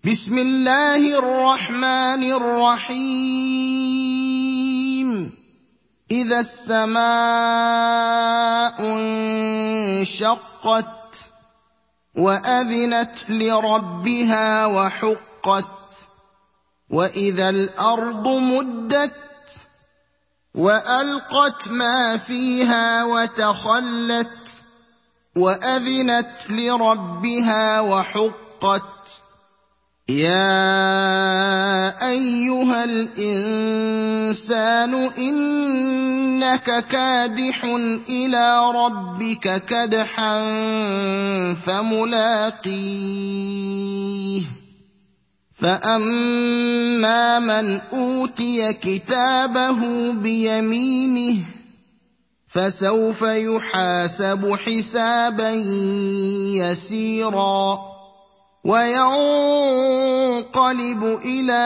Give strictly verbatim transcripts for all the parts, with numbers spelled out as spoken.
بسم الله الرحمن الرحيم إذا السماء انشقت وأذنت لربها وحقت وإذا الأرض مدت وألقت ما فيها وتخلت وأذنت لربها وحقت يا أيها الإنسان إنك كادح إلى ربك كدحا فملاقيه فأما من أوتي كتابه بيمينه فسوف يحاسب حسابا يسيرا وينقلب إلى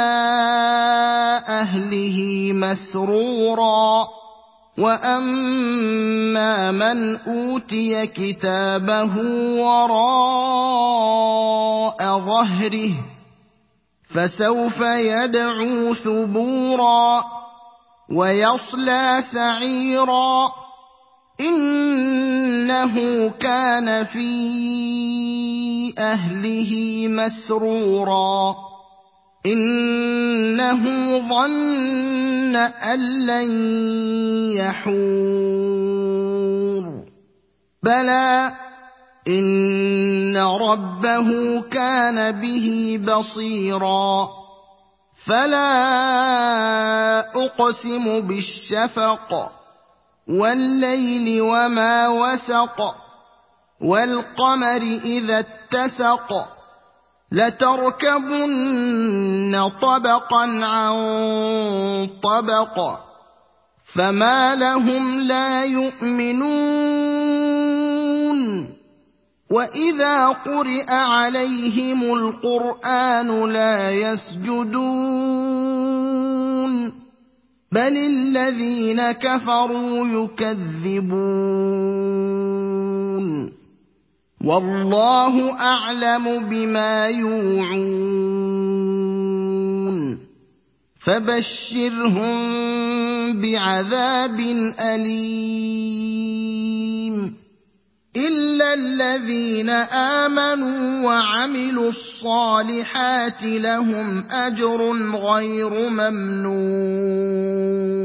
أهله مسرورا وأما من أوتي كتابه وراء ظهره فسوف يدعو ثبورا ويصلى سعيرا إنه كان في أهله مسرورا إنه ظن أن لن يحور بلى إن ربه كان به بصيرا فلا أقسم بالشفق والليل وما وسق والقمر إذا اتسق لتركبن طبقا عن طبق فما لهم لا يؤمنون وإذا قرئ عليهم القرآن لا يسجدون بل الذين كفروا يكذبون والله أعلم بما يوعون فبشرهم بعذاب أليم إلا الذين آمنوا وعملوا الصالحات لهم أجر غير ممنون